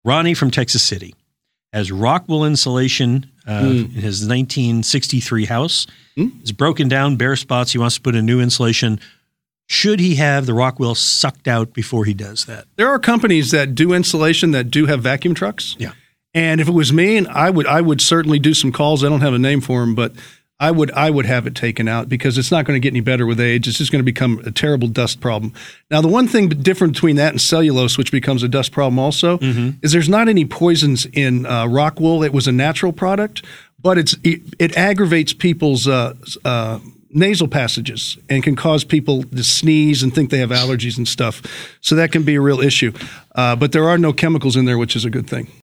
Ronnie from Texas City has rock wool insulation in his 1963 house. It's broken down, bare spots. He wants to put in new insulation. Should he have the rock wool sucked out before he does that? There are companies that do insulation that do have vacuum trucks. Yeah. And if it was me, and I would certainly do some calls. I don't have a name for them, but I would have it taken out because it's not going to get any better with age. It's just going to become a terrible dust problem. Now, the one thing different between that and cellulose, which becomes a dust problem also, is there's not any poisons in rock wool. It was a natural product, but it aggravates people's nasal passages and can cause people to sneeze and think they have allergies and stuff. So that can be a real issue. But there are no chemicals in there, which is a good thing.